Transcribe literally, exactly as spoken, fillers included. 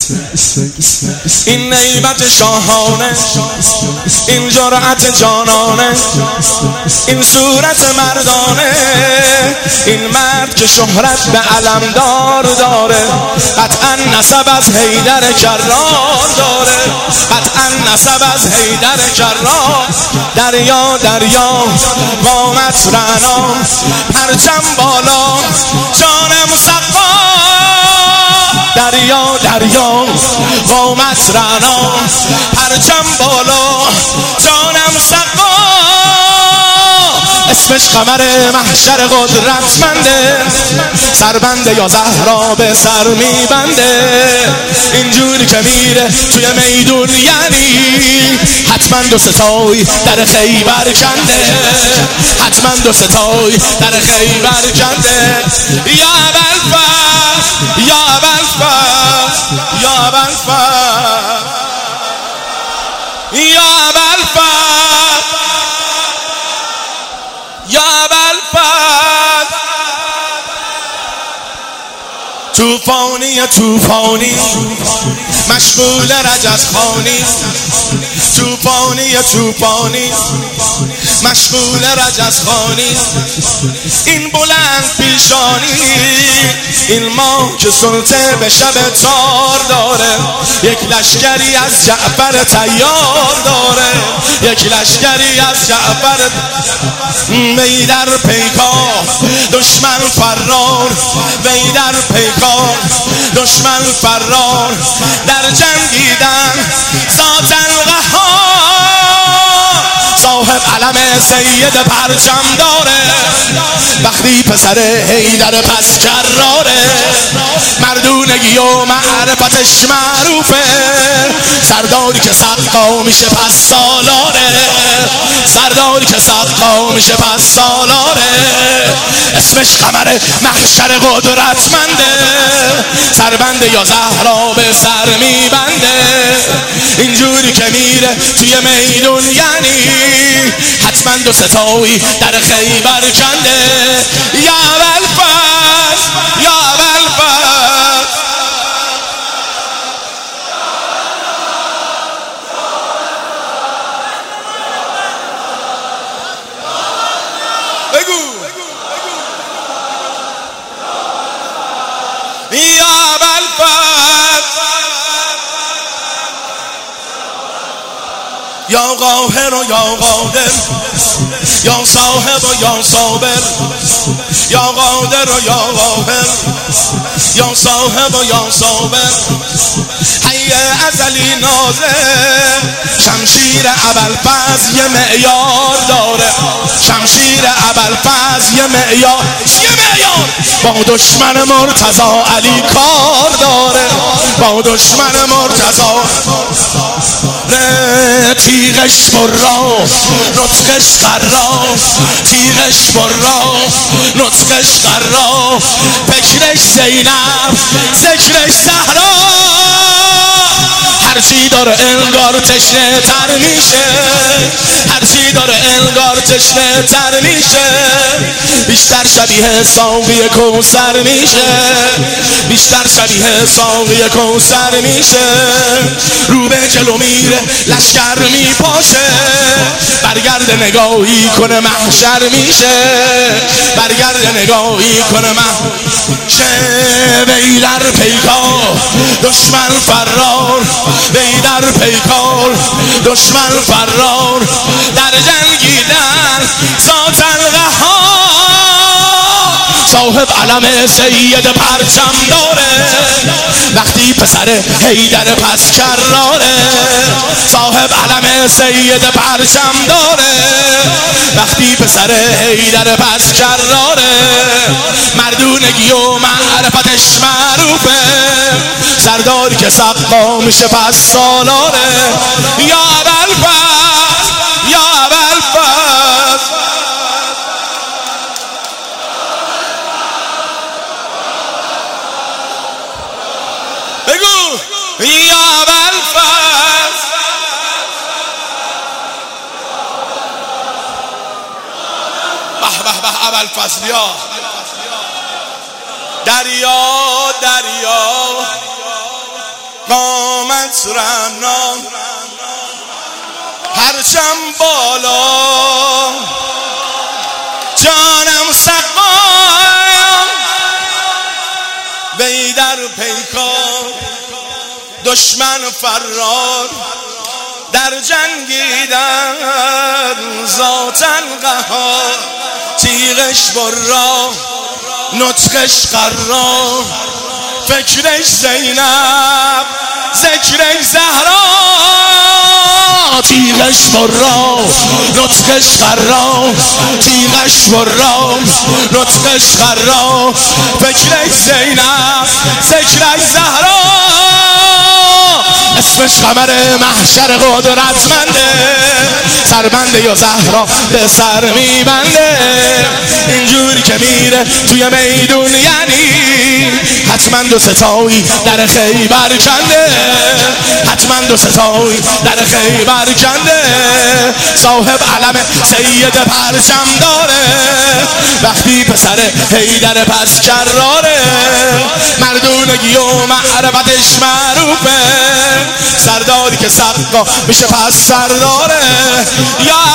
این نیبت شاهانه، این جرأت جانانه، این صورت مردانه، این مرد که شهرت به علمدار داره، قطعا نسب از حیدر کرار داره، قطعا نسب از حیدر کرار. دریا دریا قامت رعنا، پرچم بالا جان مصفا. دریا دریا قامت رعنا، پرچم بالا جان مصفا. اسمش قمر محشر قدرتمنده، سربنده یا زهرا به سر میبنده. اینجوری که میره توی میدون یعنی حتما دو ستای در خیبر کنده، حتما دو ستای در خیبر کنده. یا ابوالفضل یا ابوالفضل یا ابوالفضل یا ابوالفضل یا ابوالفضل. توفانی توفانی مشغول رجزخوانی، توفانی توفانی مشغول رجزخوانی. این بلند پیشانی، این ماه که سلطه به شب تار داره، یک لشکری از جعفر تیار داره، یک لشکری از جعفر. وی در پیکار دشمن فرار، وی در پیکار دشمن فرار. در جنگیدن ذات القهار، صاحب علم سید پرچم داره. وقتی پسر حیدر پس کراره، مردونگی و معرفتش معروفه. سرداری که سقا میشه پس سالاره، سرداری که سقا میشه پس سالاره. اسمش قمر محشر قدرتمنده، سربنده یا زهرا به سر میبنده. اینجوری که میره توی میدون یعنی حتما دو ستایی در خیبر کنده. یا ابوالفضل یا ابوالفضل. بگو یا ابوالفضل یا قاهر و یا قادر، یا صاحب و یا صابر، یا قادر و یا قاهر، یا صاحب و یا صابر. حی ازلی ناظر، شمشیر ابوالفضل یه معیار داره، شمشیر ابوالفضل یه معیار، یه معیار. با دشمن مرتضی علی کار داره، با دشمن مرتضی. تیغش برا نطقش قرا، تیغش برا نطقش قرا. فکرش زینب ذکرش زهرا، هرچی داره انگار تشنه تر میشه، هرچی داره انگار تشنه تر میشه. بیشتر شبیه ساقی کوثر میشه، بیشتر شبیه ساقی کوثر میشه. رو به جلو میره لشکر میپاشه، برگرد نگاهی کنه محشر میشه، برگرد نگاهی کنه محشر. وی در پیکار دشمن فرار، وی در پیکار دشمن فرار. در جنگیدن ذات القهار، صاحب علم سید پرچم داره. وقتی پسر حیدر پس کراره، صاحب علم سید پرچم داره. وقتی پسر حیدر پس کراره، مردونگی و معرفتش معروفه. سرداری که سقا میشه پس سالاره. یا ابوالفضل یا ابوالفضل. بگو یا ابوالفضل. به به به ابوالفضلیا. دریا دریا آمدت رعنا پرچم بالا جانم سقا وی در پیکار دشمن فرار در جنگیدن ذاتن قهار تیغش برا نطقش قرار فکرش زینب ذکرش زهرا تیغش برا نطقش قرار تیغش برا نطقش قرار فکرش زینب ذکرش زهرا اسمش قمر محشر قدرتمنده سربنده یا زهرا به سر میبنده اینجوری که میره توی میدون یعنی حتما دو ستایی در خیبر کنده حتما دو ستایی در خیبر کنده صاحب علم سید پرچم داره وقتی پسر حیدر پس کراره مردونگی و معرفتش معروفه سرداری که سقا میشه پس سرداره یا